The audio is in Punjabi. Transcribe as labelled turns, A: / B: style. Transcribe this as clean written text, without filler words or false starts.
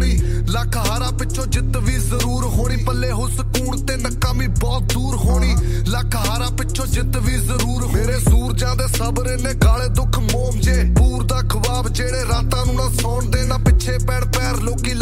A: ਹੋਣੀ ਲੱਖ ਹਾਰਾ ਪਿੱਛੋਂ ਜਿੱਤ ਵੀ ਜ਼ਰੂਰ ਹੋਣੀ ਪੱਲੇ ਹੋ ਸਕੂਨ ਤੇ ਨਾਕਾਮੀ ਬਹੁਤ ਦੂਰ ਹੋਣੀ ਲੱਖ ਹਾਰਾ ਪਿੱਛੋਂ ਜਿੱਤ ਵੀ ਜ਼ਰੂਰ ਮੇਰੇ ਸੂਰਜਾਂ ਦੇ ਸਬਰ ਨੇ ਗਾਲੇ ਦੁੱਖ ਮੋਮ ਜੇ ਪੂਰ ਦਾ ਖਵਾਬ ਜਿਹੜੇ ਰਾਤਾਂ ਨੂੰ ਨਾ ਸੌਣ ਦੇ ਨਾ ਪਿੱਛੇ ਪੈਣ ਪੈਰ ਲੋਕੀ